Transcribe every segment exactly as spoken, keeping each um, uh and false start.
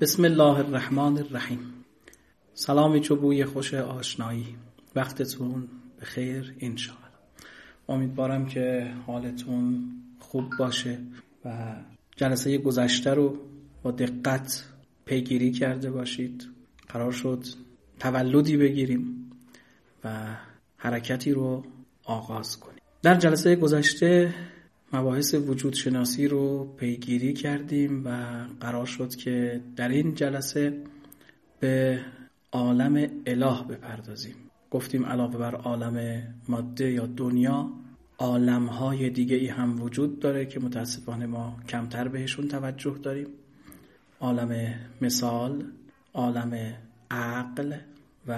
بسم الله الرحمن الرحیم. سلامی چو بوی خوش آشنایی، وقتتون بخیر انشاءالله. امیدوارم که حالتون خوب باشه و جلسه گذشته رو با دقت پیگیری کرده باشید. قرار شد تولدی بگیریم و حرکتی رو آغاز کنیم. در جلسه گذشته مباحث وجود شناسی رو پیگیری کردیم و قرار شد که در این جلسه به عالم اله بپردازیم. گفتیم علاوه بر عالم ماده یا دنیا، عالم‌های دیگه ای هم وجود داره که متاسفانه ما کمتر بهشون توجه داریم. عالم مثال، عالم عقل و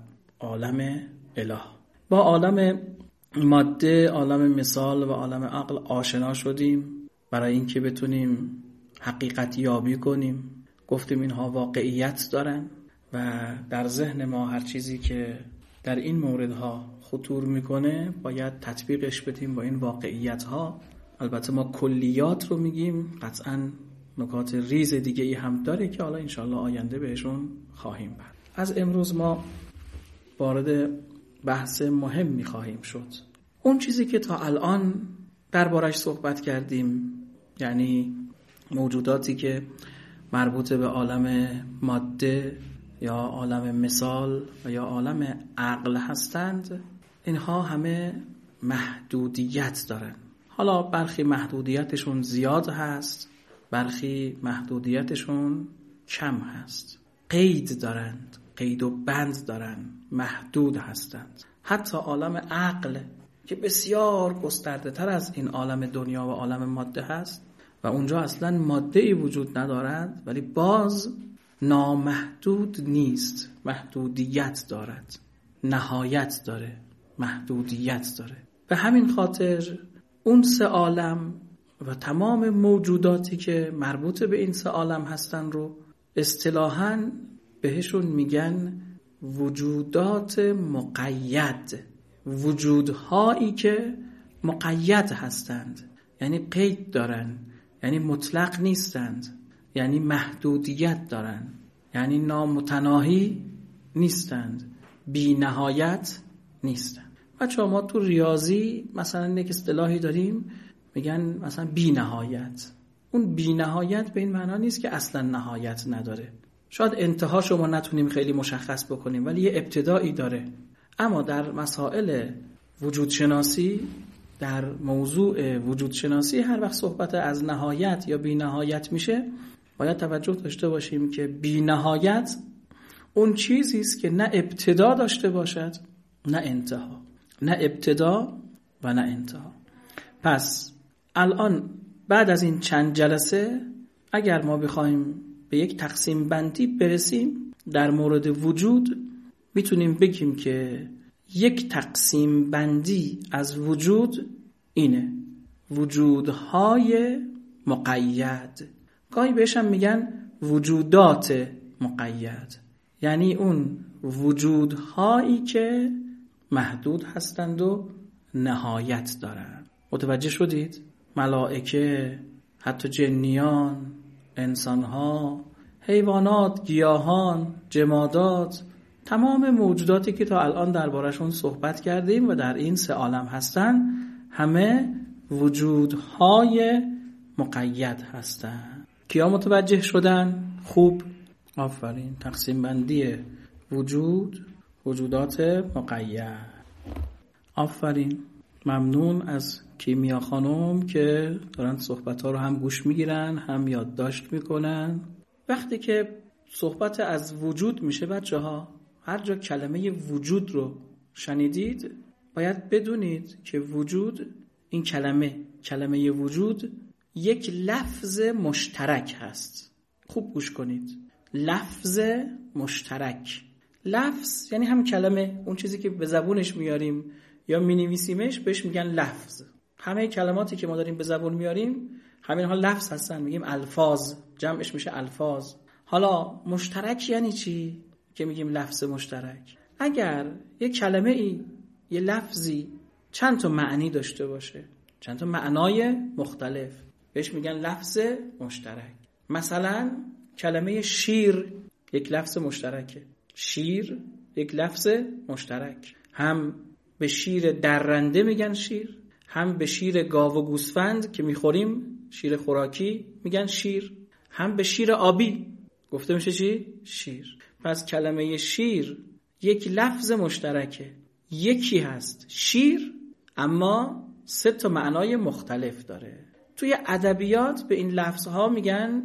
عالم اله. با عالم ماده، عالم مثال و عالم عقل آشنا شدیم برای اینکه بتونیم حقیقت یابی کنیم. گفتیم اینها واقعیت دارن و در ذهن ما هر چیزی که در این موردها خطور میکنه باید تطبیقش بدیم با این واقعیت ها. البته ما کلیات رو میگیم، قطعاً نکات ریز دیگه ای هم داره که حالا انشالله آینده بهشون خواهیم برد. از امروز ما وارد بحث مهم میخواهیم شد. اون چیزی که تا الان دربارش صحبت کردیم، یعنی موجوداتی که مربوط به عالم ماده یا عالم مثال و یا عالم عقل هستند، اینها همه محدودیت دارن. حالا برخی محدودیتشون زیاد هست، برخی محدودیتشون کم هست. قید دارند، قید و بند دارن، محدود هستند. حتی عالم عقل که بسیار گسترده تر از این عالم دنیا و عالم ماده هست و اونجا اصلا ماده ای وجود ندارد، ولی باز نامحدود نیست، محدودیت دارد، نهایت داره، محدودیت داره. به همین خاطر اون سه عالم و تمام موجوداتی که مربوط به این سه عالم هستن رو اصطلاحاً بهشون میگن وجودات مقید، وجودهایی که مقید هستند، یعنی قید دارن، یعنی مطلق نیستند، یعنی محدودیت دارن، یعنی نامتناهی نیستند، بی نهایت نیستند. بچه ما تو ریاضی مثلا یک اصطلاحی داریم میگن مثلا بی نهایت. اون بی نهایت به این معنا نیست که اصلا نهایت نداره. شاید انتها شما نتونیم خیلی مشخص بکنیم ولی یه ابتدایی داره. اما در مسائل وجود شناسی، در موضوع وجود شناسی هر وقت صحبت از نهایت یا بی نهایت میشه باید توجه داشته باشیم که بی نهایت اون چیزی است که نه ابتدا داشته باشد نه انتها، نه ابتدا و نه انتها. پس الان بعد از این چند جلسه اگر ما بخوایم به یک تقسیم بندی برسیم در مورد وجود، میتونیم بگیم که یک تقسیم بندی از وجود اینه: وجودهای مقید. گاهی بهش هم میگن وجودات مقید، یعنی اون وجودهایی که محدود هستند و نهایت دارند. متوجه شدید؟ ملائکه، حتی جنیان، انسانها، حیوانات، گیاهان، جمادات، تمام موجوداتی که تا الان دربارشون صحبت کردیم و در این سه عالم هستن، همه وجودهای مقید هستن. کیا متوجه شدن؟ خوب، آفرین. تقسیم بندی وجود، وجودات مقید. آفرین، ممنون از کیمیا خانم که دارن صحبت ها رو هم گوش میگیرن هم یادداشت میکنن. وقتی که صحبت از وجود میشه بچه ها، هر جا کلمه وجود رو شنیدید باید بدونید که وجود، این کلمه کلمه وجود یک لفظ مشترک هست. خوب گوش کنید، لفظ مشترک. لفظ یعنی هم کلمه، اون چیزی که به زبونش میاریم یا مینویسیمش بهش میگن لفظ. همه کلماتی که ما داریم به زبون میاریم همین ها لفظ هستن، میگیم الفاظ، جمعش میشه الفاظ. حالا مشترک یعنی چی که میگیم لفظ مشترک؟ اگر یه کلمه ای، یه لفظی چند تا معنی داشته باشه، چند تا معنای مختلف، بهش میگن لفظ مشترک. مثلا کلمه شیر یک لفظ مشترکه. شیر یک لفظ مشترک، هم به شیر درنده میگن شیر، هم به شیر گاو و گوسفند که میخوریم شیر خوراکی میگن شیر، هم به شیر آبی گفته میشه چی؟ شیر. پس کلمه شیر یک لفظ مشترکه، یکی هست شیر، اما سه تا معنای مختلف داره. توی ادبیات به این لفظها میگن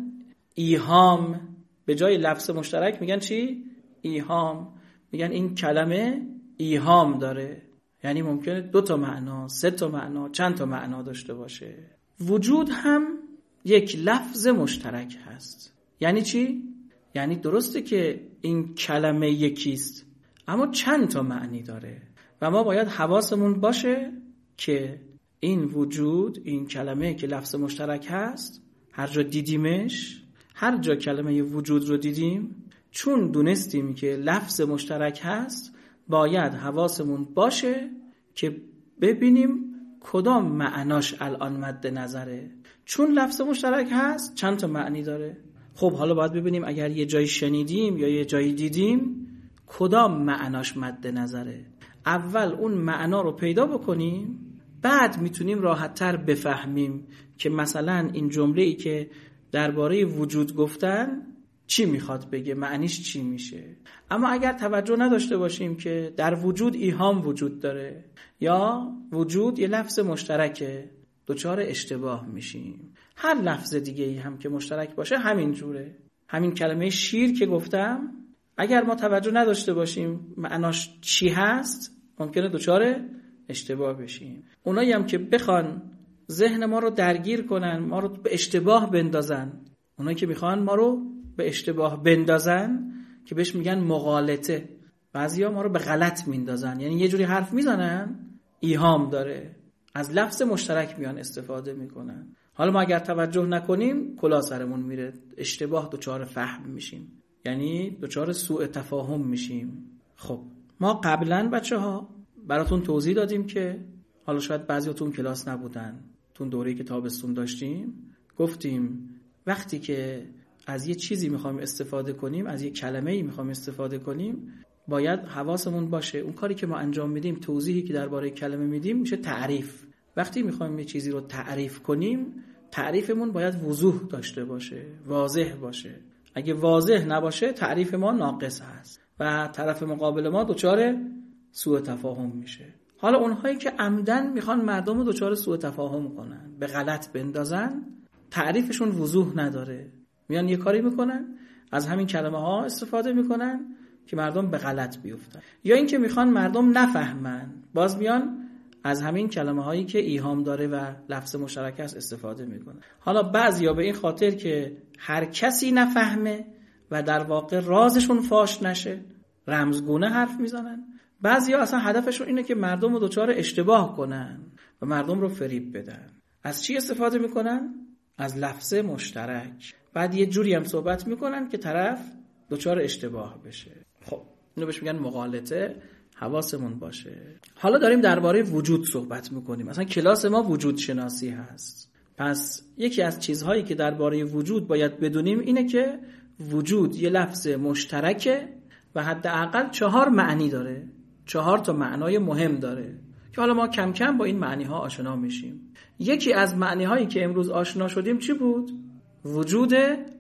ایهام، به جای لفظ مشترک میگن چی؟ ایهام. میگن این کلمه ایهام داره، یعنی ممکنه دو تا معنا، سه تا معنا، چند تا معنا داشته باشه. وجود هم یک لفظ مشترک هست. یعنی چی؟ یعنی درسته که این کلمه یکیست، اما چند تا معنی داره و ما باید حواسمون باشه که این وجود، این کلمه که لفظ مشترک هست، هر جا دیدیمش، هر جا کلمه وجود رو دیدیم، چون دونستیم که لفظ مشترک هست، باید حواسمون باشه که ببینیم کدام معناش الان مد نظره. چون لفظ مشترک هست چند تا معنی داره. خب حالا باید ببینیم اگر یه جایی شنیدیم یا یه جایی دیدیم کدام معناش مد نظره. اول اون معنا رو پیدا بکنیم، بعد میتونیم راحت‌تر بفهمیم که مثلا این جمله‌ای که درباره وجود گفتن چی میخواد بگه، معنیش چی میشه. اما اگر توجه نداشته باشیم که در وجود ایهام وجود داره یا وجود یه لفظ مشترکه، دچار اشتباه میشیم. هر لفظ دیگه ای هم که مشترک باشه همین جوره. همین کلمه شیر که گفتم، اگر ما توجه نداشته باشیم معناش چی هست، ممکنه دچار اشتباه بشیم. اونایی هم که بخوان ذهن ما رو درگیر کنن، ما رو به اشتباه بندازن، اونایی که میخوان ما رو به اشتباه بندازن که بهش میگن مغالطه، بعضیا ما رو به غلط میندازن، یعنی یه جوری حرف میزنن ایهام داره، از لفظ مشترک میان استفاده میکنن. حالا ما اگر توجه نکنیم کلا سرمون میره، اشتباه دچار فهم میشیم، یعنی دچار سوء تفاهم میشیم. خب ما قبلا بچه ها براتون توضیح دادیم که حالا شاید بعضیاتون کلاس نبودن، تون دوره‌ای که تابستون داشتیم، گفتیم وقتی که از یه چیزی میخوایم استفاده کنیم، از یه کلمه‌ای میخوایم استفاده کنیم، باید حواسمون باشه اون کاری که ما انجام میدیم، توضیحی که درباره کلمه میدیم میشه تعریف. وقتی میخوایم یه چیزی رو تعریف کنیم، تعریفمون باید وضوح داشته باشه، واضح باشه. اگه واضح نباشه تعریف ما ناقص هست و طرف مقابل ما دچار سوء تفاهم میشه. حالا اونهایی که عمدن میخوان مردم رو دچار سوء تفاهم کنن، به غلط بندازن، تعریفشون وضوح نداره، میان یه کاری میکنن، از همین کلمه ها استفاده میکنن که مردم به غلط بیفتن، یا اینکه میخوان مردم نفهمن، باز میان از همین کلمه هایی که ایهام داره و لفظ مشترک است استفاده میکنن. حالا بعضیا به این خاطر که هر کسی نفهمه و در واقع رازشون فاش نشه، رمزگونه حرف میزنن. بعضیا اصلا هدفشون اینه که مردم رو دچار اشتباه کنن و مردم رو فریب بدن. از چی استفاده میکنن؟ از لفظ مشترک. بعد یه جوری هم صحبت میکنن که طرف دچار اشتباه بشه. خب اینو بهش میگن مغالطه، حواسمون باشه. حالا داریم درباره وجود صحبت میکنیم، مثلا کلاس ما وجود شناسی هست. پس یکی از چیزهایی که درباره وجود باید بدونیم اینه که وجود یه لفظ مشترکه و حداقل چهار معنی داره، چهار تا معنای مهم داره که حالا ما کم کم با این معنی ها آشنا میشیم. یکی از معنی هایی که امروز آشنا شدیم چی بود؟ وجود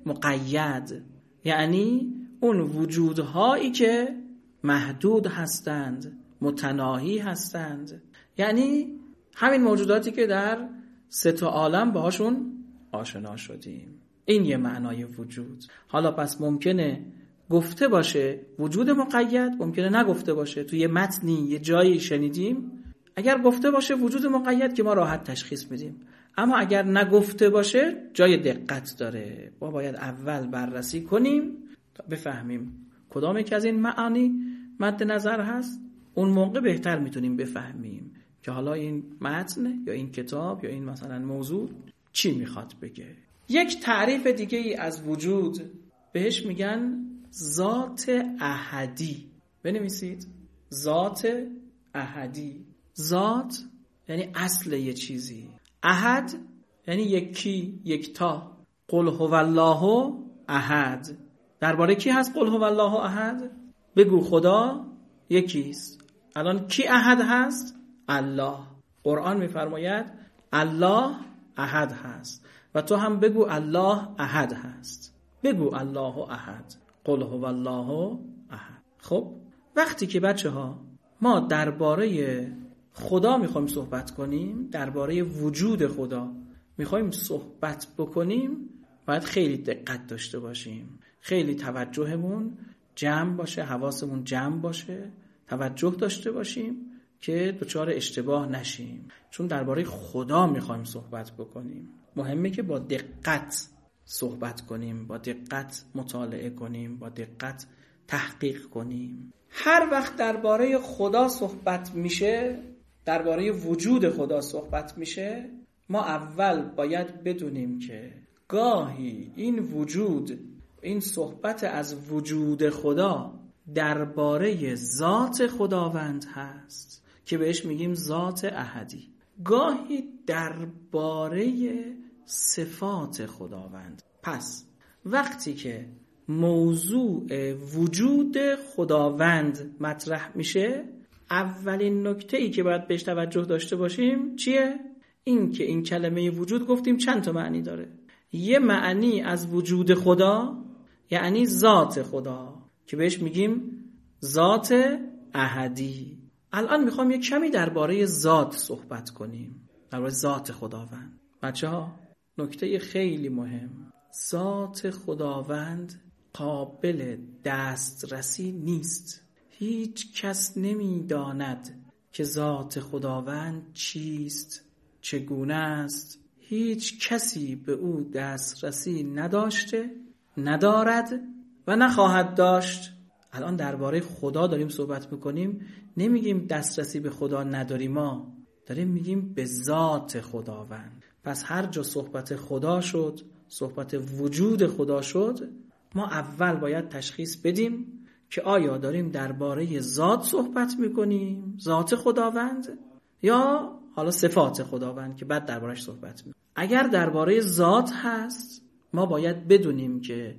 مقید، یعنی اون وجودهایی که محدود هستند، متناهی هستند، یعنی همین موجوداتی که در سه تا عالم باهاشون آشنا شدیم. این یه معنای وجود. حالا پس ممکنه گفته باشه وجود مقید، ممکنه نگفته باشه. توی متنی یه جایی شنیدیم، اگر گفته باشه وجود مقید که ما راحت تشخیص میدیم، اما اگر نگفته باشه جای دقت داره. ما باید اول بررسی کنیم تا بفهمیم کدام یک از این معانی مد نظر هست. اون موقع بهتر میتونیم بفهمیم که حالا این متن یا این کتاب یا این مثلا موضوع چی میخواد بگه. یک تعریف دیگه ای از وجود بهش میگن ذات احدی. بنویسید ذات احدی. ذات یعنی اصل یه چیزی، احد یعنی یکی، یکتا. قل هو الله احد. درباره کی هست قل هو الله احد؟ بگو خدا یکیست. الان کی احد هست؟ الله. قرآن میفرماید الله احد هست و تو هم بگو الله احد هست. بگو الله احد، قل هو الله احد. خب وقتی که بچه ها ما درباره خدا میخوایم صحبت کنیم، درباره وجود خدا میخوایم صحبت بکنیم، باید خیلی دقت داشته باشیم، خیلی توجهمون جمع باشه، حواسمون جمع باشه، توجه داشته باشیم که دچار اشتباه نشیم. چون درباره خدا میخوایم صحبت بکنیم، مهمه که با دقت صحبت کنیم، با دقت مطالعه کنیم، با دقت تحقیق کنیم. هر وقت درباره خدا صحبت میشه، درباره وجود خدا صحبت میشه، ما اول باید بدونیم که گاهی این وجود، این صحبت از وجود خدا درباره ذات خداوند هست که بهش میگیم ذات احدی. گاهی درباره صفات خداوند. پس وقتی که موضوع وجود خداوند مطرح میشه، اولین نکته‌ای که باید بهش توجه داشته باشیم چیه؟ این که این کلمه وجود گفتیم چند تا معنی داره. یه معنی از وجود خدا یعنی ذات خدا که بهش میگیم ذات احدی. الان میخوام یه کمی درباره ذات صحبت کنیم، درباره ذات خداوند. بچه ها نکته خیلی مهم، ذات خداوند قابل دسترسی نیست. هیچ کس نمیداند که ذات خداوند چیست، چگونه است. هیچ کسی به او دسترسی نداشته، ندارد و نخواهد داشت. الان درباره خدا داریم صحبت میکنیم، نمیگیم دسترسی به خدا نداریم، ما داریم میگیم به ذات خداوند. پس هر جا صحبت خدا شد، صحبت وجود خدا شد، ما اول باید تشخیص بدیم که آیا داریم درباره ذات صحبت میکنیم، ذات خداوند، یا حالا صفات خداوند که بعد دربارش صحبت میکنیم. اگر درباره ذات هست، ما باید بدونیم که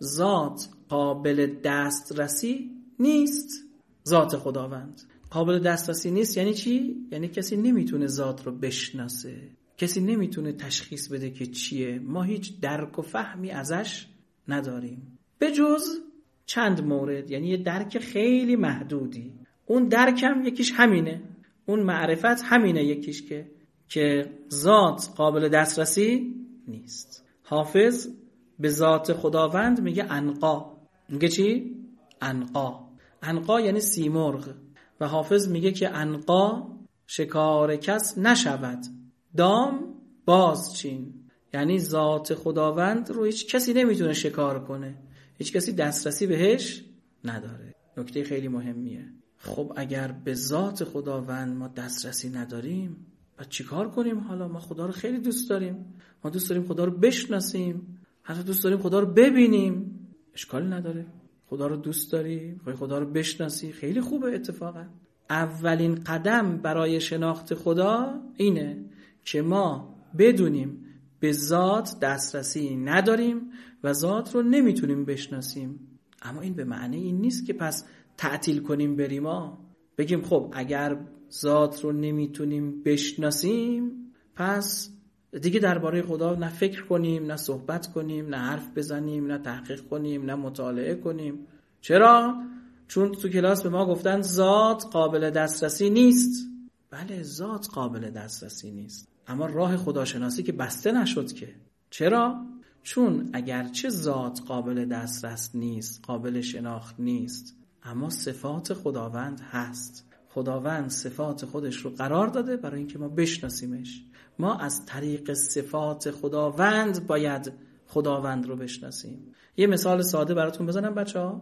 ذات قابل دسترسی نیست. ذات خداوند قابل دسترسی نیست یعنی چی؟ یعنی کسی نمیتونه ذات رو بشناسه، کسی نمیتونه تشخیص بده که چیه. ما هیچ درک و فهمی ازش نداریم به جز چند مورد، یعنی یه درک خیلی محدودی. اون درکم یکیش همینه، اون معرفت همینه یکیش که که ذات قابل دسترسی نیست. حافظ به ذات خداوند میگه عنقا. میگه چی؟ عنقا. عنقا یعنی سیمرغ. و حافظ میگه که عنقا شکار کس نشود، دام باز چین. یعنی ذات خداوند رو هیچ کسی نمیتونه شکار کنه، هیچ کسی دسترسی بهش نداره. نکته خیلی مهمیه. خب اگر به ذات خداوند ما دسترسی نداریم، بعد چیکار کنیم؟ حالا ما خدا رو خیلی دوست داریم، ما دوست داریم خدا رو بشناسیم، حتی دوست داریم خدا رو ببینیم. اشکالی نداره، خدا رو دوست داری، خدا رو بشناسی، خیلی خوبه. اتفاقا اولین قدم برای شناخت خدا اینه که ما بدونیم به ذات دسترسی نداریم و ذات رو نمیتونیم بشناسیم. اما این به معنی این نیست که پس تعطیل کنیم بریم ما بگیم خب اگر ذات رو نمیتونیم بشناسیم پس دیگه درباره خدا نه فکر کنیم، نه صحبت کنیم، نه حرف بزنیم، نه تحقیق کنیم، نه مطالعه کنیم. چرا؟ چون تو کلاس به ما گفتن ذات قابل دسترسی نیست. بله ذات قابل دسترسی نیست، اما راه خداشناسی که بسته نشد که. چرا؟ چون اگرچه ذات قابل دسترس نیست، قابل شناخت نیست، اما صفات خداوند هست. خداوند صفات خودش رو قرار داده برای اینکه ما بشناسیمش. ما از طریق صفات خداوند باید خداوند رو بشناسیم. یه مثال ساده براتون بزنم بچه ها.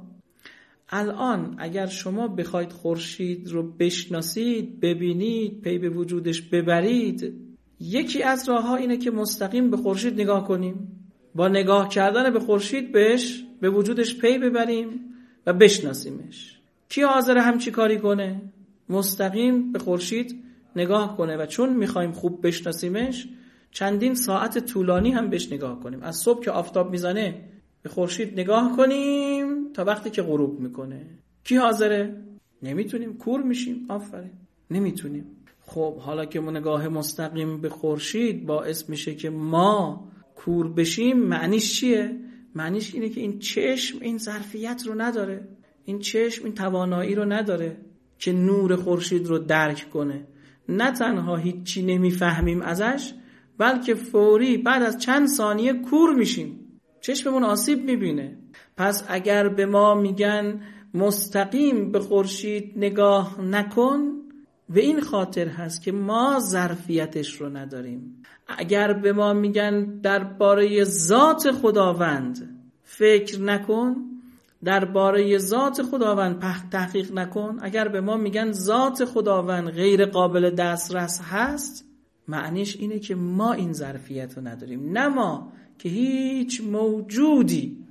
الان اگر شما بخواید خورشید رو بشناسید، ببینید، پی به وجودش ببرید، یکی از راه ها اینه که مستقیم به خورشید نگاه کنیم، با نگاه کردن به خورشید بهش به وجودش پی ببریم و بشناسیمش. کی حاضر همچی کاری کنه؟ مستقیم به خورشید نگاه کنه و چون میخوایم خوب بشناسیمش چندین ساعت طولانی هم بهش نگاه کنیم. از صبح که آفتاب میزنه به خورشید نگاه کنیم تا وقتی که غروب میکنه. کی حاضره؟ نمیتونیم، کور میشیم. آفرین، نمیتونیم. خب حالا که ما نگاه مستقیم به خورشید باعث میشه که ما کور بشیم، معنیش چیه؟ معنیش اینه که این چشم این ظرفیت رو نداره، این چشم این توانایی رو نداره که نور خورشید رو درک کنه. نه تنها هیچی نمیفهمیم ازش، بلکه فوری بعد از چند ثانیه کور میشیم، چشممون آسیب میبینه. پس اگر به ما میگن مستقیم به خورشید نگاه نکن، به این خاطر هست که ما ظرفیتش رو نداریم. اگر به ما میگن درباره ذات خداوند فکر نکن، درباره ذات خداوند تحقیق نکن، اگر به ما میگن ذات خداوند غیر قابل دسترس هست، معنیش اینه که ما این ظرفیت رو نداریم. نه ما، که هیچ موجودی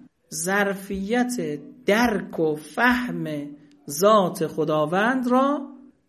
ظرفیت درک و فهم ذات خداوند را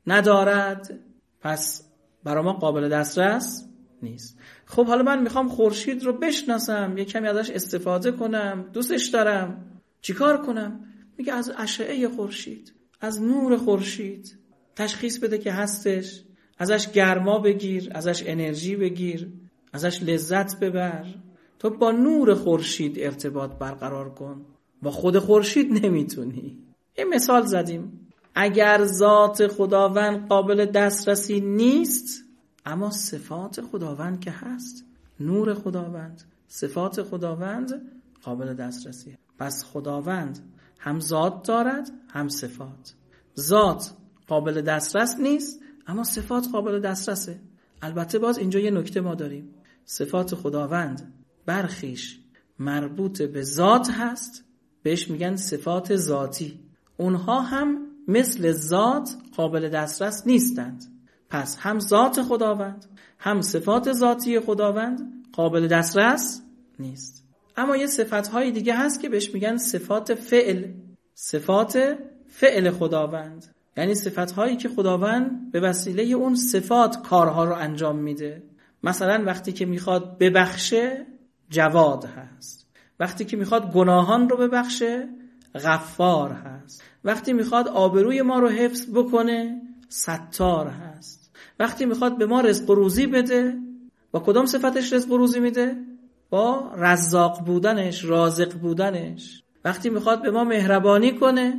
ندارد، پس برای ما قابل دسترس نیست. خب حالا من میخوام خورشید رو بشناسم، یک کمی ازش استفاده کنم، دوستش دارم، چیکار کنم؟ میگه از اشعه خورشید، از نور خورشید تشخیص بده که هستش، ازش گرما بگیر، ازش انرژی بگیر، ازش لذت ببر. تو با نور خورشید ارتباط برقرار کن، با خود خورشید نمیتونی. یه مثال زدیم، اگر ذات خداوند قابل دسترسی نیست، اما صفات خداوند که هست، نور خداوند، صفات خداوند قابل دسترسیه. پس خداوند هم ذات دارد هم صفات. ذات قابل دسترس نیست، اما صفات قابل دسترسه. البته باز اینجا یه نکته ما داریم، صفات خداوند برخیش مربوط به ذات هست، بهش میگن صفات ذاتی. اونها هم مثل ذات قابل دسترس نیستند. پس هم ذات خداوند هم صفات ذاتی خداوند قابل دسترس نیست. اما یه صفتهای دیگه هست که بهش میگن صفات فعل، صفات فعل خداوند، یعنی صفتهایی که خداوند به وسیله اون صفات کارها رو انجام میده. مثلا وقتی که میخواد ببخشه جواد هست، وقتی که میخواد گناهان رو ببخشه غفار هست، وقتی میخواد آبروی ما رو حفظ بکنه ستار هست، وقتی میخواد به ما رزق و روزی بده با کدام صفتش رزق و روزی میده؟ با رزاق بودنش، رازق بودنش. وقتی میخواد به ما مهربانی کنه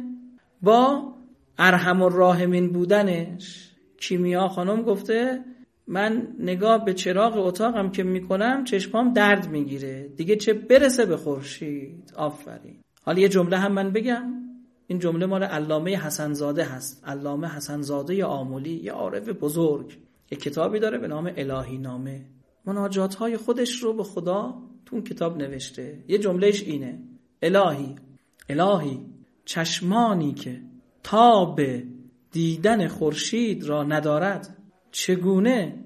با ارحم الراحمین بودنش. کیمیا خانم گفته من نگاه به چراغ اتاقم که میکنم چشمام درد میگیره، دیگه چه برسه به خورشید. آفرین. حالا یه جمله هم من بگم، این جمله مال علامه حسن زاده هست. علامه حسن زاده یا آملی، یه عارف بزرگ، یه کتابی داره به نام الهی نامه، مناجات‌های خودش رو به خدا تو اون کتاب نوشته. یه جملهش اینه: الهی الهی چشمانی که تاب دیدن خورشید را ندارد، چگونه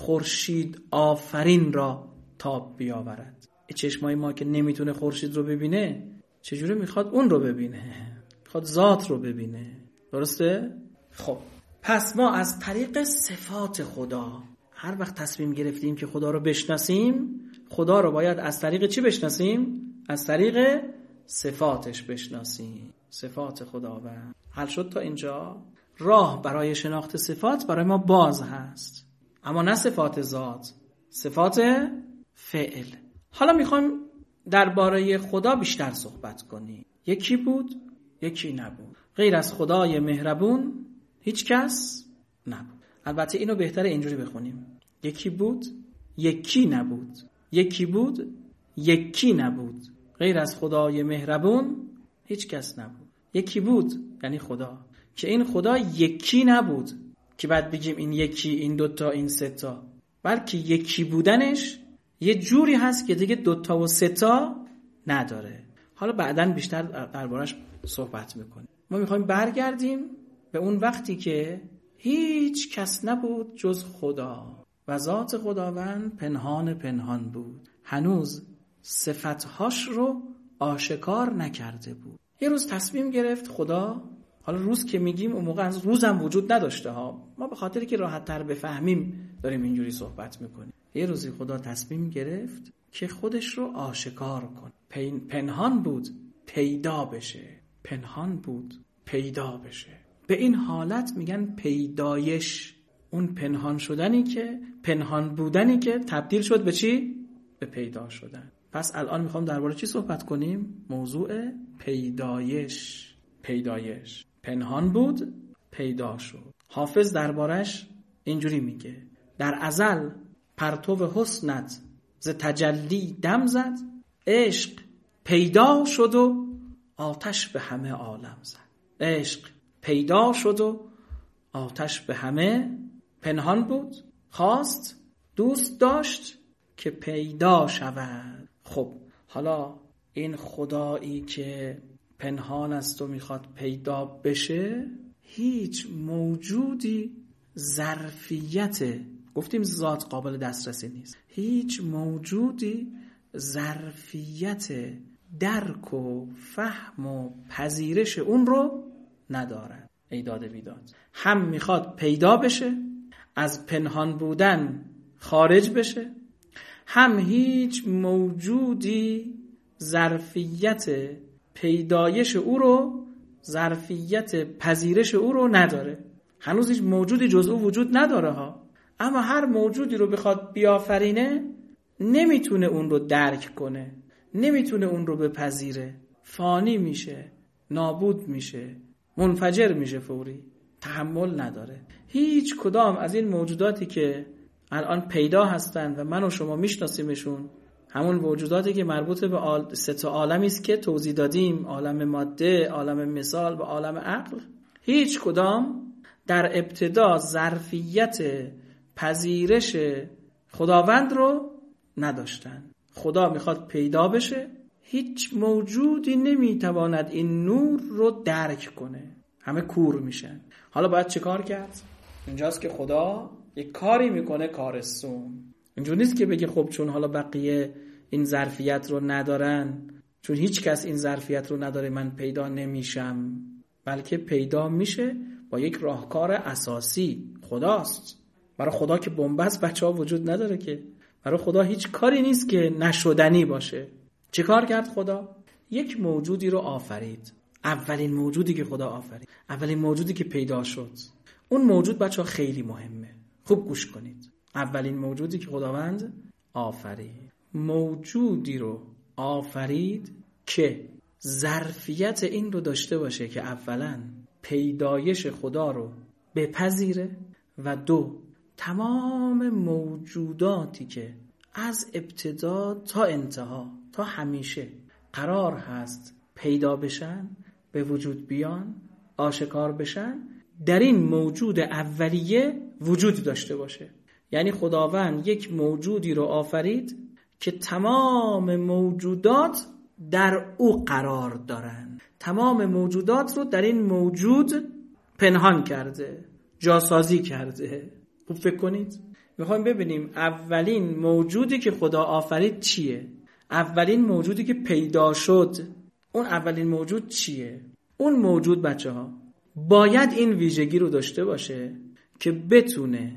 خورشید آفرین را تاب بیاورد؟ این چشمای ما که نمیتونه خورشید رو ببینه، چجوری میخواد اون رو ببینه؟ میخواد ذات رو ببینه. درسته؟ خب پس ما از طریق صفات خدا هر وقت تصمیم گرفتیم که خدا رو بشناسیم، خدا رو باید از طریق چی بشناسیم؟ از طریق صفاتش بشناسیم. صفات خداوند. حل شد تا اینجا؟ راه برای شناخت صفات برای ما باز هست، اما نه صفات ذات، صفات فعل. حالا میخوایم درباره خدا بیشتر صحبت کنیم. یکی بود، یکی نبود. غیر از خدای مهربون هیچ کس نبود. البته اینو بهتره اینجوری بخونیم: یکی بود، یکی نبود. یکی بود، یکی نبود. غیر از خدای مهربون هیچ کس نبود. یکی بود یعنی خدا، که این خدا یکی نبود که بعد بگیم این یکی، این دوتا، این ستا، بلکه یکی بودنش یه جوری هست که دیگه دوتا و ستا نداره. حالا بعداً بیشتر دربارش صحبت میکنیم. ما میخوایم برگردیم به اون وقتی که هیچ کس نبود جز خدا و ذات خداوند پنهان پنهان بود، هنوز صفتهاش رو آشکار نکرده بود. یه روز تصمیم گرفت خدا، حالا روز که میگیم اون موقع از روزم وجود نداشته ها، ما به خاطری که راحت تر بفهمیم داریم اینجوری صحبت میکنیم. یه روزی خدا تصمیم گرفت که خودش رو آشکار کنه. پنهان بود پیدا بشه، پنهان بود پیدا بشه. به این حالت میگن پیدایش. اون پنهان شدنی که پنهان بودنی که تبدیل شد به چی؟ به پیدا شدن. پس الان میخوام درباره چی صحبت کنیم؟ موضوع پیدایش. پیدایش پنهان بود پیدا شد. حافظ دربارش اینجوری میگه: در ازل پرتو حسنت ز تجلی دم زد، عشق پیدا شد و آتش به همه عالم زد. عشق پیدا شد و آتش به همه. پنهان بود، خواست، دوست داشت که پیدا شود. خب حالا این خدایی که پنهان است و میخواد پیدا بشه، هیچ موجودی ظرفیت، گفتیم ذات قابل دسترسی نیست، هیچ موجودی ظرفیت درک و فهم و پذیرش اون رو ندارد. ای داد بیداد، هم میخواد پیدا بشه، از پنهان بودن خارج بشه، هم هیچ موجودی ظرفیت پیدایش او رو، ظرفیت پذیرش او رو نداره. هنوز هیچ موجودی جز او وجود نداره ها، اما هر موجودی رو بخواد بیافرینه نمیتونه اون رو درک کنه، نمیتونه اون رو بپذیره. فانی میشه، نابود میشه، منفجر میشه فوری، تحمل نداره. هیچ کدام از این موجوداتی که الان پیدا هستند و من و شما میشناسیمشون، همون موجوداتی که مربوط به آل... سه تا عالمی است که توضیح دادیم، عالم ماده، عالم مثال و عالم عقل، هیچ کدام در ابتدا ظرفیت پذیرش خداوند رو نداشتن. خدا میخواد پیدا بشه، هیچ موجودی نمیتواند این نور رو درک کنه، همه کور میشن. حالا باید چه کار کرد؟ اینجاست که خدا یک کاری میکنه، کارستون. اینجور نیست که بگه خب چون حالا بقیه این ظرفیت رو ندارن، چون هیچ کس این ظرفیت رو نداره من پیدا نمیشم، بلکه پیدا میشه با یک راهکار اساسی، خداست. برای خدا که بنبست بچه ها وجود نداره که، برای خدا هیچ کاری نیست که نشدنی باشه. چه کار کرد خدا؟ یک موجودی رو آفرید. اولین موجودی که خدا آفرید، اولین موجودی که پیدا شد. اون موجود بچه ها خیلی مهمه، خوب گوش کنید. اولین موجودی که خداوند آفرید، موجودی رو آفرید که ظرفیت این رو داشته باشه که اولا پیدایش خدا رو بپذیره و دو، تمام موجوداتی که از ابتدا تا انتها تا همیشه قرار هست پیدا بشن، به وجود بیان، آشکار بشن، در این موجود اولیه وجود داشته باشه. یعنی خداوند یک موجودی رو آفرید که تمام موجودات در او قرار دارن، تمام موجودات رو در این موجود پنهان کرده، جاسازی کرده. خوب فکر کنید. میخوایم ببینیم اولین موجودی که خدا آفرید چیه؟ اولین موجودی که پیدا شد، اون اولین موجود چیه؟ اون موجود بچه ها باید این ویژگی رو داشته باشه که بتونه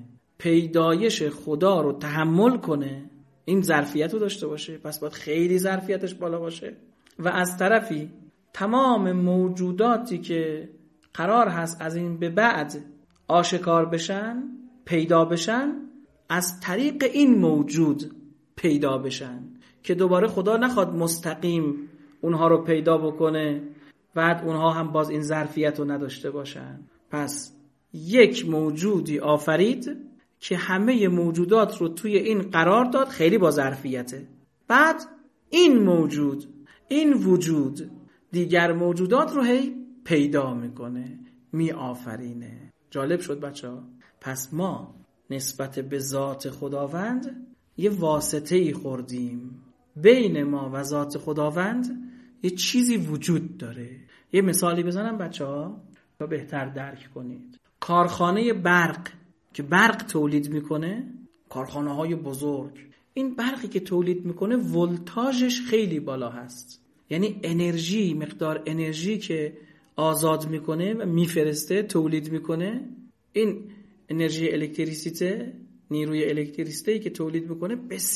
پیدایش خدا رو تحمل کنه، این ظرفیت رو داشته باشه. پس باید خیلی ظرفیتش بالا باشه. و از طرفی تمام موجوداتی که قرار هست از این به بعد آشکار بشن، پیدا بشن، از طریق این موجود پیدا بشن که دوباره خدا نخواد مستقیم اونها رو پیدا بکنه بعد اونها هم باز این ظرفیت رو نداشته باشن. پس یک موجودی آفرید که همه موجودات رو توی این قرار داد، خیلی با ظرفیته. بعد این موجود، این وجود دیگر موجودات رو هی پیدا میکنه، می آفرینه. جالب شد بچه ها؟ پس ما نسبت به ذات خداوند یه واسطه‌ای خوردیم. بین ما و ذات خداوند یه چیزی وجود داره. یه مثالی بزنم بچه ها تا بهتر درک کنید. کارخانه برق که برق تولید میکنه، کارخانه های بزرگ، این برقی که تولید میکنه ولتاژش خیلی بالا هست. یعنی انرژی، مقدار انرژی که آزاد میکنه و میفرسته، تولید میکنه، این انرژی الکتریسیته نیروی الکتریسیته‌ای که تولید میکنه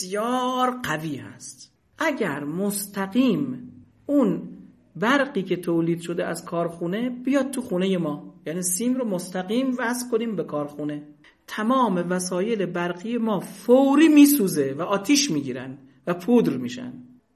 بسیار قوی هست. اگر مستقیم اون برقی که تولید شده از کارخونه بیاد تو خونه ما، یعنی سیم رو مستقیم وصل کنیم به کارخونه، تمام وسایل برقی ما فوری میسوزه و آتیش میگیرن و پودر میشن.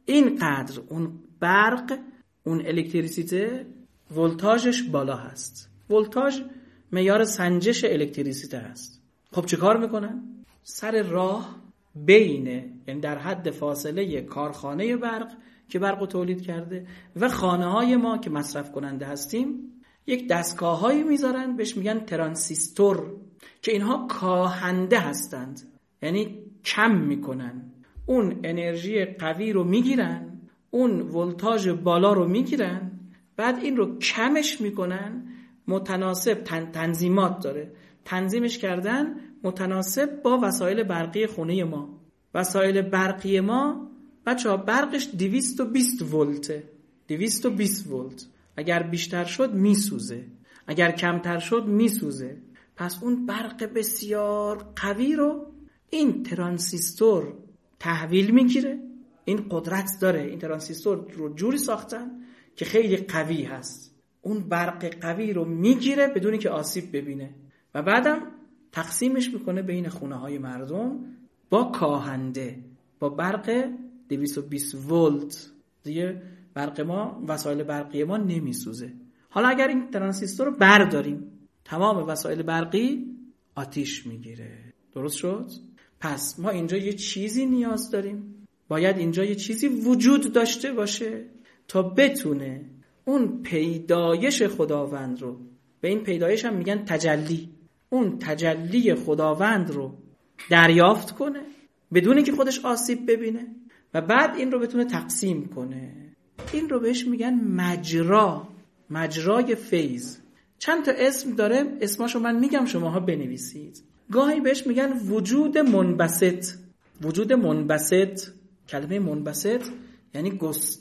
اینقدر اون برق، اون الکتریسیته ولتاژش بالا هست. ولتاژ معیار سنجش الکتریسیته هست. خب چه کار میکنن؟ سر راه بین، یعنی در حد فاصله کارخانه برق که برق رو تولید کرده و خانه های ما که مصرف کننده هستیم، یک دستگاه هایی میذارن بهش میگن ترانسیستور، که اینها کاهنده هستند، یعنی کم میکنن. اون انرژی قوی رو میگیرن، اون ولتاژ بالا رو میگیرن، بعد این رو کمش میکنن، متناسب تن، تنظیمات داره، تنظیمش کردن متناسب با وسایل برقی خونه ما. وسایل برقی ما بچه ها برقش دویست و بیست ولته، دویست و بیست ولت. اگر بیشتر شد میسوزه، اگر کمتر شد میسوزه. پس اون برق بسیار قوی رو این ترانسیستور تحویل میگیره. این قدرت داره، این ترانسیستور رو جوری ساختن که خیلی قوی هست. اون برق قوی رو میگیره بدونی که آسیب ببینه و بعدم تقسیمش میکنه بین خونه های مردم با کاهنده، با برق دویست و بیست ولت. دیگه برق ما، وسایل برقی ما نمیسوزه. حالا اگر این ترانسیستور رو برداریم، تمام وسایل برقی آتیش میگیره. درست شد؟ پس ما اینجا یه چیزی نیاز داریم، باید اینجا یه چیزی وجود داشته باشه تا بتونه اون پیدایش خداوند رو، به این پیدایش هم میگن تجلی، اون تجلی خداوند رو دریافت کنه بدون که خودش آسیب ببینه و بعد این رو بتونه تقسیم کنه. این رو بهش میگن مجرا، مجرای فیض. چند تا اسم داره، اسماشو من میگم شماها بنویسید. گاهی بهش میگن وجود منبسط. وجود منبسط، کلمه منبسط یعنی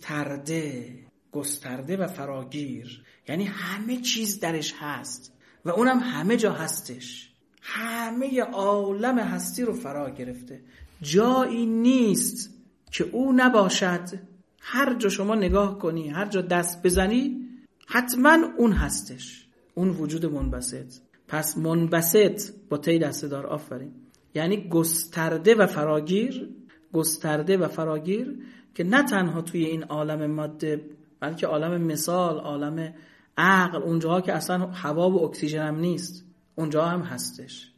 گسترده، گسترده و فراگیر، یعنی همه چیز درش هست و اونم همه جا هستش، همه عالم هستی رو فرا گرفته، جایی نیست که او نباشد. هر جا شما نگاه کنی، هر جا دست بزنی، حتما اون هستش، اون وجود منبسط. پس منبسط با تی دسته دار، آفرین، یعنی گسترده و فراگیر. گسترده و فراگیر که نه تنها توی این عالم ماده، بلکه عالم مثال، عالم عقل، اونجاها که اصلا هوا و اکسیژن هم نیست، اونجا هم هستش.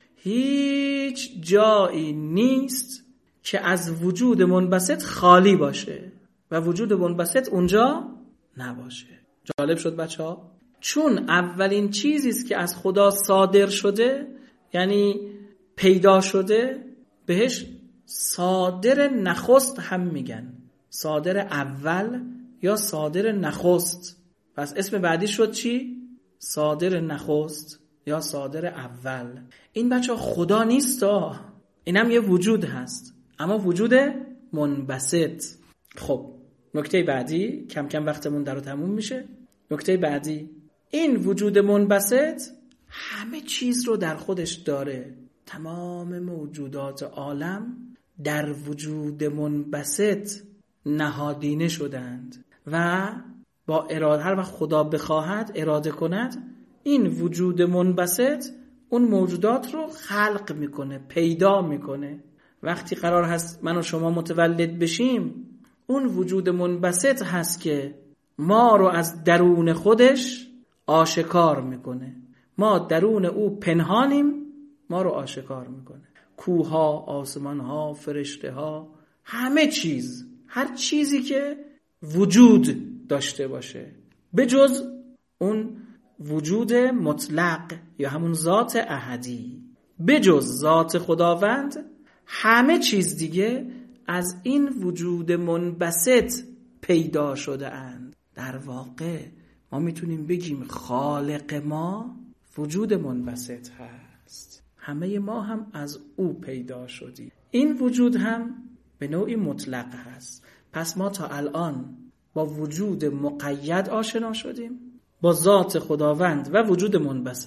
هیچ جایی نیست که از وجود منبسط خالی باشه و وجود منبسط اونجا نباشه. جالب شد بچه ها؟ چون اولین چیزیست که از خدا صادر شده، یعنی پیدا شده، بهش صادر نخست هم میگن، صادر اول یا صادر نخست. پس اسم بعدی شد چی؟ صادر نخست یا صادر اول. این بچه خدا نیست ها، اینم یه وجود هست، اما وجود منبسط. خب نکته بعدی، کم کم وقتمون در رو تموم میشه. نکته بعدی، این وجود منبسط همه چیز رو در خودش داره. تمام موجودات عالم در وجود منبسط نهادینه شدند و با اراده، هر وقت خدا بخواهد، اراده کند، این وجود منبسط اون موجودات رو خلق میکنه، پیدا میکنه. وقتی قرار هست من و شما متولد بشیم، اون وجود منبسط هست که ما رو از درون خودش آشکار میکنه. ما درون او پنهانیم، ما رو آشکار میکنه. کوها، آسمانها، فرشته ها، همه چیز، هر چیزی که وجود داشته باشه به جز اون وجود مطلق یا همون ذات احدی، به جز ذات خداوند، همه چیز دیگه از این وجود منبسط پیدا شده اند. در واقع ما میتونیم بگیم خالق ما وجود منبسط هست، همه ما هم از او پیدا شدیم. این وجود هم به نوعی مطلق هست. پس ما تا الان با وجود مقید آشنا شدیم، با ذات خداوند و وجود منبسط.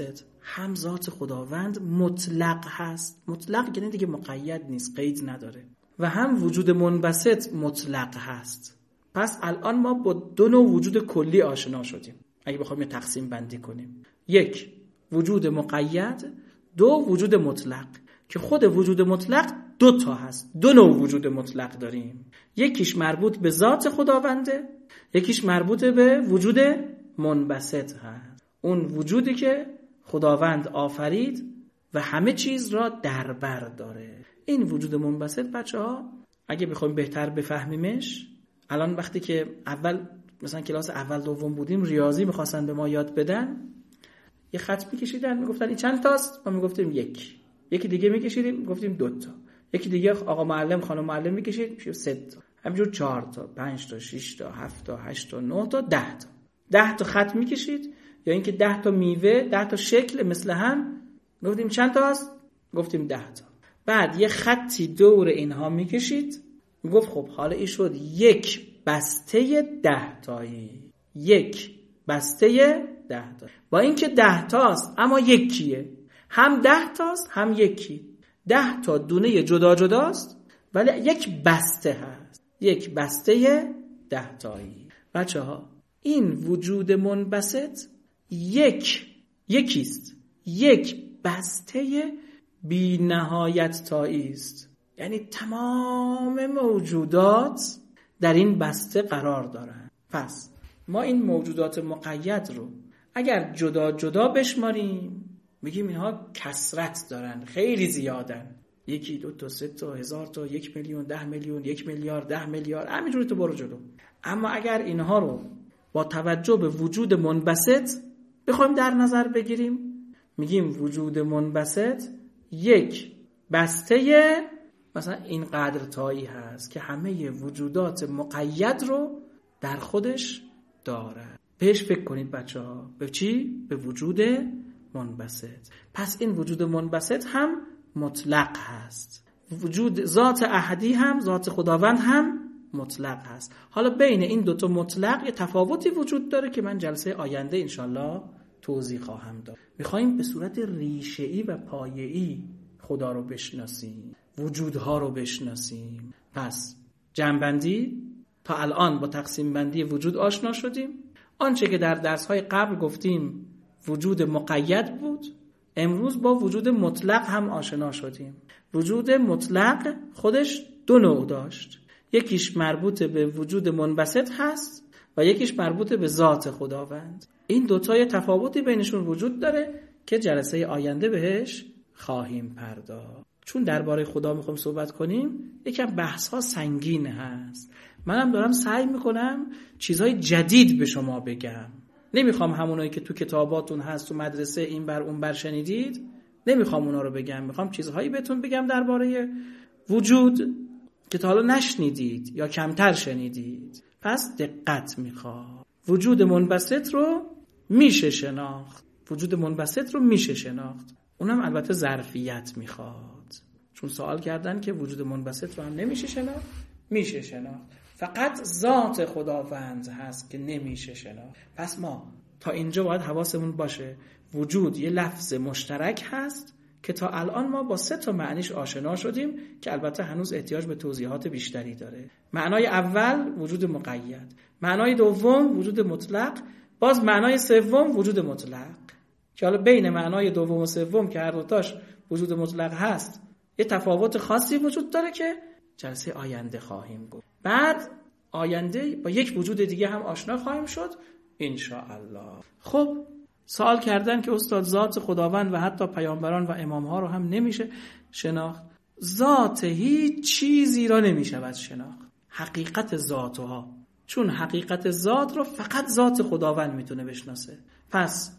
هم ذات خداوند مطلق هست، مطلق یعنی دیگه مقید نیست، قید نداره، و هم وجود منبسط مطلق هست. پس الان ما با دو نوع وجود کلی آشنا شدیم اگه بخوایم تقسیم بندی کنیم. یک، وجود مقید، دو، وجود مطلق، که خود وجود مطلق دو تا هست. دو نوع وجود مطلق داریم، یکیش مربوط به ذات خداونده، یکیش مربوط به وجود منبسط هست، اون وجودی که خداوند آفرید و همه چیز را در بر داره. این وجود منبسط بچه ها اگه بخوایم بهتر بفهمیمش، الان وقتی که اول مثلا کلاس اول دوم بودیم ریاضی میخواستن به ما یاد بدن، یه خط میکشیدن میگفتن این چند تاست، ما میگفتیم یک، یکی دیگه میکشیدیم میگفتیم دو تا، یکی دیگه آقا معلم خانم معلم میکشید میشه سه تا، همینجور چهار تا، پنج تا، شش تا، هفت تا، هشت تا، نه تا، ده تا. ده تا خط میکشید یا اینکه ده تا میوه، ده تا شکل مثل هم، گفتیم چند تاست، گفتیم ده تا. بعد یه خطی دور اینها میکشید، میگفت خب حالا این شد یک بسته ده تایی، یک بسته ده تا. با اینکه ده تاست اما یکیه، هم ده تاست هم یکی، ده تا دونه جدا جداست ولی یک بسته هست، یک بسته ده تایی. بچه ها این وجود منبسط یک یکیست، یک بسته بی نهایت تایی است، یعنی تمام موجودات در این بسته قرار دارند. پس ما این موجودات مقید رو اگر جدا جدا بشماریم میگیم اینها کثرت دارن، خیلی زیادن، یکی دو تا سه تا هزار تا یک میلیون ده میلیون یک میلیارد ده میلیارد همینجوری تو برو جلو. اما اگر اینها رو با توجه به وجود منبسط بخوایم در نظر بگیریم میگیم وجود منبسط یک بسته مثلا این قدر تایی هست که همه وجودات مقید رو در خودش داره. بهش فکر کنید بچه ها. به چی؟ به وجود منبسط. پس این وجود منبسط هم مطلق هست، وجود ذات احدی هم ذات خداوند هم مطلق هست. حالا بین این دوتا مطلق یه تفاوتی وجود داره که من جلسه آینده انشالله توضیح خواهم داد. میخواییم به صورت ریشه‌ای و پایه‌ای خدا رو بشناسیم، وجودها رو بشناسیم. پس جمع‌بندی، تا الان با تقسیم بندی وجود آشنا شدیم. آنچه که در درس‌های قبل گفتیم وجود مقید بود، امروز با وجود مطلق هم آشنا شدیم. وجود مطلق خودش دو نوع داشت، یکیش مربوط به وجود منبسط هست و یکیش مربوط به ذات خداوند. این دوتای تفاوتی بینشون وجود داره که جلسه آینده بهش خواهیم پرداخت. چون درباره خدا میخوام صحبت کنیم یکم بحث ها سنگین هست، منم دارم سعی میکنم چیزهای جدید به شما بگم. نمیخوام همونایی که تو کتاباتون هست تو مدرسه این بر اون بر شنیدید، نمیخوام اونا رو بگم. میخوام چیزهایی بهتون بگم درباره وجود که تا حالا نشنیدید یا کمتر شنیدید. پس دقت میخواد. وجود منبسط رو میشه شناخت، وجود منبسط رو میشه شناخت، اونم البته ظرفیت میخواد. چون سوال کردن که وجود منبسط رو هم نمیشه شناخت، میشه شناخت، فقط ذات خداوند هست که نمیشه شناخت. پس ما تا اینجا باید حواسمون باشه وجود یه لفظ مشترک هست که تا الان ما با سه تا معنیش آشنا شدیم که البته هنوز احتیاج به توضیحات بیشتری داره. معنای اول وجود مقید، معنای دوم وجود مطلق، باز معنای سوم وجود مطلق، که حالا بین معنای دوم و سوم که هر دوتاش وجود مطلق هست یه تفاوت خاصی وجود داره که جلسه آینده خواهیم گفت. بعد آینده با یک وجود دیگه هم آشنا خواهیم شد انشاءالله. خب سوال کردن که استاد ذات خداوند و حتی پیامبران و امامها رو هم نمیشه شناخت. ذات هیچ چیزی را نمیشود شناخت، حقیقت ذاتها، چون حقیقت ذات رو فقط ذات خداوند میتونه بشناسه. پس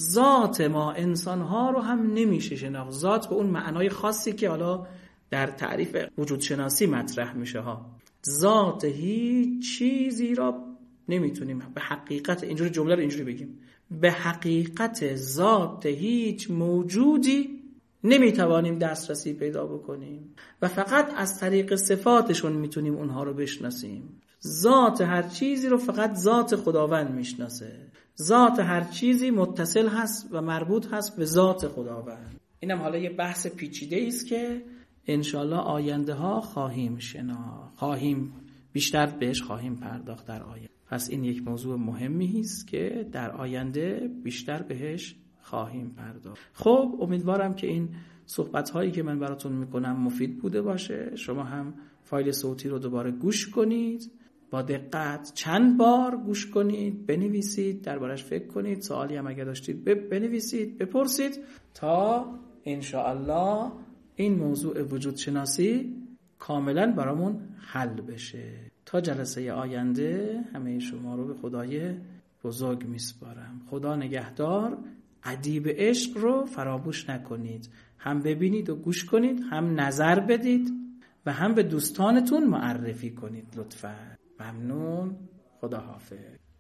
ذات ما انسانها رو هم نمیشه شناخت، ذات به اون معنای خاصی که حالا در تعریف وجود شناسی مطرح میشه ها. ذات هیچ چیزی را نمیتونیم به حقیقت، اینجوری جمله رو اینجوری بگیم، به حقیقت ذات هیچ موجودی نمیتوانیم دسترسی پیدا بکنیم و فقط از طریق صفاتشون میتونیم اونها رو بشناسیم. ذات هر چیزی رو فقط ذات خداوند میشناسه. ذات هر چیزی متصل هست و مربوط هست به ذات خداوند. اینم حالا یه بحث پیچیده است که انشالله آینده ها خواهیم شنا خواهیم بیشتر بهش خواهیم پرداخت در آینده. پس این یک موضوع مهمی است که در آینده بیشتر بهش خواهیم پرداخت. خب امیدوارم که این صحبت هایی که من براتون میکنم مفید بوده باشه. شما هم فایل صوتی رو دوباره گوش کنید، با دقت چند بار گوش کنید، بنویسید، دربارش فکر کنید، سوالی هم اگر داشتید بنویسید، بپرسید تا انشاءالله این موضوع وجود شناسی کاملا برامون حل بشه. تا جلسه آینده همه شما رو به خدای بزرگ میسپارم. خدا نگهدار. ادیب عشق رو فراموش نکنید، هم ببینید و گوش کنید، هم نظر بدید و هم به دوستانتون معرفی کنید لطفاً. ممنون. خدا حافظ.